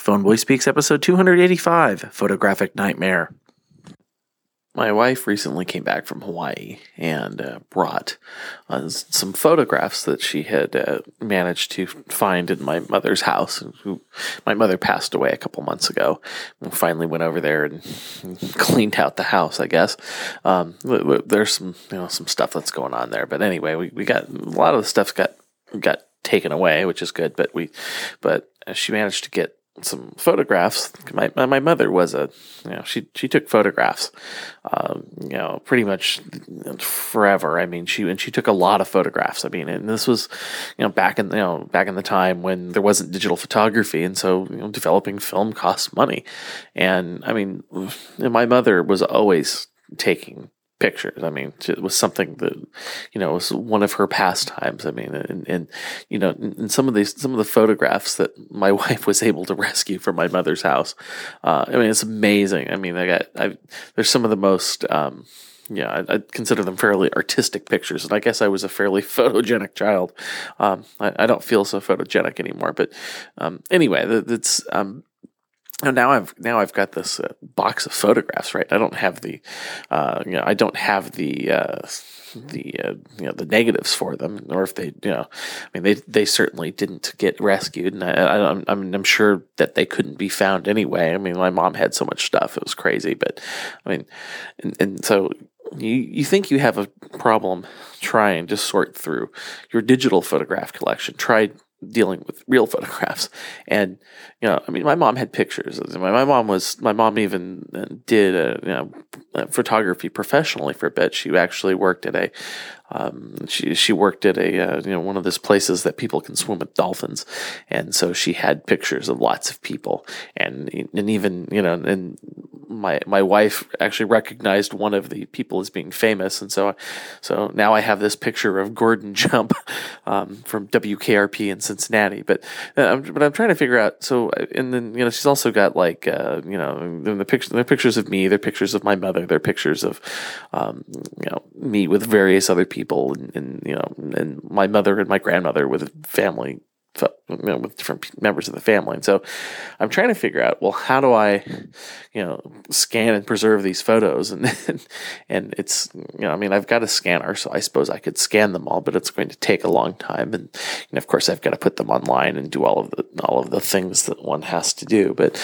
Phone Boy Speaks, episode 285, Photographic Nightmare. My wife recently came back from Hawaii and brought some photographs that she had managed to find in my mother's house. My mother passed away a couple months ago. We finally went over there and cleaned out the house, I guess. There's some stuff that's going on there, but anyway, we got a lot of the stuff got taken away, which is good. But she managed to get some photographs. My mother was she took photographs, pretty much forever. I mean, she took a lot of photographs. I mean, and this was, back in the time when there wasn't digital photography, and so developing film costs money. And I mean, my mother was always taking pictures. I mean, it was something that, was one of her pastimes. I mean, and some of the photographs that my wife was able to rescue from my mother's house. I mean, it's amazing. I mean, there's some of the most, I consider them fairly artistic pictures, and I guess I was a fairly photogenic child. I don't feel so photogenic anymore, but anyway, that's. Now I've got this box of photographs, right? I don't have the the negatives for them, or if they, they certainly didn't get rescued, and I'm sure that they couldn't be found anyway. I mean, my mom had so much stuff; it was crazy. But I mean, and so you think you have a problem trying to sort through your digital photograph collection. Try dealing with real photographs. And, I mean, my mom had pictures. My mom even did photography professionally for a bit. She actually worked at she worked at one of those places that people can swim with dolphins. And so she had pictures of lots of people, and even, and my wife actually recognized one of the people as being famous. And so now I have this picture of Gordon Jump, from WKRP in Cincinnati. But I'm trying to figure out. So, and then, she's also got the pictures of me, they're pictures of my mother, they're pictures of, me with various other people, and my mother and my grandmother with family, with different members of the family. And so I'm trying to figure out, well, how do I, scan and preserve these photos? And it's, I mean, I've got a scanner, so I suppose I could scan them all, but it's going to take a long time. And of course I've got to put them online and do all of the things that one has to do. But,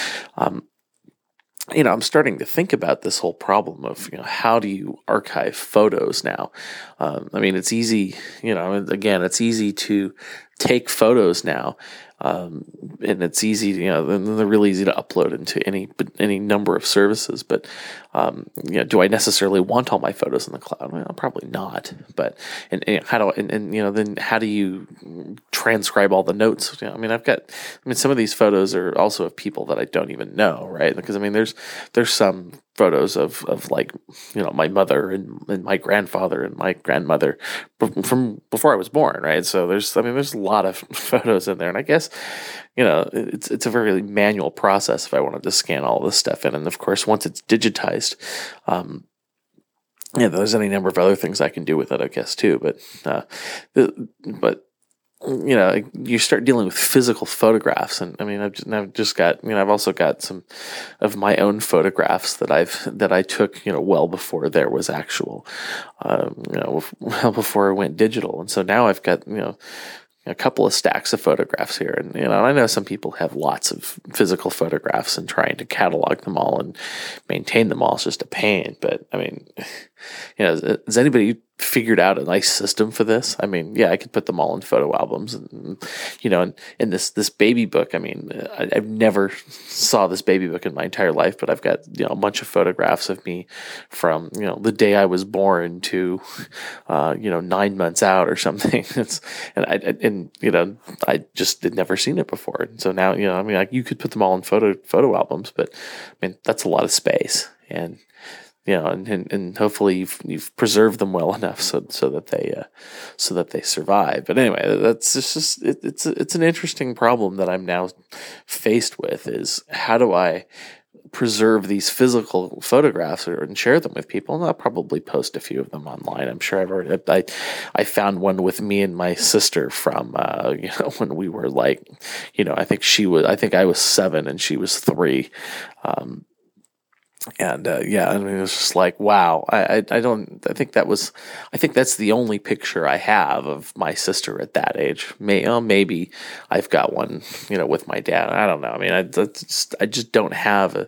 I'm starting to think about this whole problem of, how do you archive photos now? I mean, it's easy, it's easy to take photos now. And it's easy, they're really easy to upload into any number of services. But, do I necessarily want all my photos in the cloud? Well, probably not. But, and then how do you transcribe all the notes? Some of these photos are also of people that I don't even know, right? Because, there's some photos of like, my mother and my grandfather and my grandmother from before I was born, right? So there's a lot of photos in there, and I guess, it's a very manual process if I wanted to scan all this stuff in. And of course, once it's digitized, there's any number of other things I can do with it, I guess, too. But you start dealing with physical photographs, and I've just got, I've also got some of my own photographs that I took, well before there was actual, well before I went digital. And so now I've got, a couple of stacks of photographs here. And, I know some people have lots of physical photographs, and trying to catalog them all and maintain them all is just a pain. But has anybody figured out a nice system for this? I could put them all in photo albums, and in this baby book. I've never saw this baby book in my entire life, but I've got a bunch of photographs of me from the day I was born to 9 months out or something. I just had never seen it before, and so now you could put them all in photo albums, but that's a lot of space, and and hopefully you've preserved them well enough so that they survive. But anyway, that's just it's an interesting problem that I'm now faced with, is how do I preserve these physical photographs and share them with people, and I'll probably post a few of them online. I'm sure I've already. I found one with me and my sister from when we were like, I think I was 7 and she was 3. I mean, it was just like, wow. I think that's the only picture I have of my sister at that age. Maybe I've got one, with my dad. I don't know. I mean, I just don't have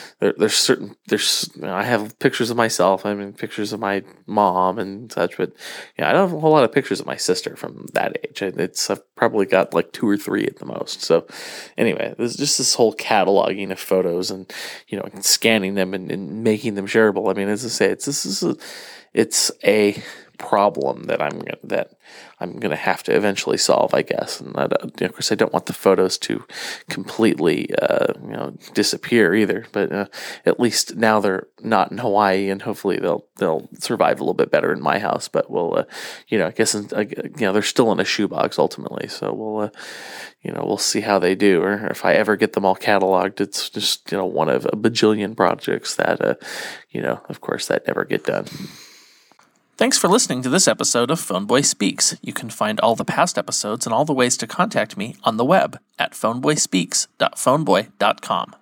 I have pictures of myself. I mean, pictures of my mom and such, but I don't have a whole lot of pictures of my sister from that age. I've probably got like 2 or 3 at the most. So anyway, there's just this whole cataloging of photos and, scanning them and making them shareable. I mean, as I say, it's a problem that I'm gonna have to eventually solve, I guess. And of course, I don't want the photos to completely disappear either. But at least now they're not in Hawaii, and hopefully they'll survive a little bit better in my house. But we'll I guess they're still in a shoebox ultimately. So we'll see how they do, or if I ever get them all cataloged. It's just one of a bajillion projects that of course that never get done. Thanks for listening to this episode of Phoneboy Speaks. You can find all the past episodes and all the ways to contact me on the web at phoneboyspeaks.phoneboy.com.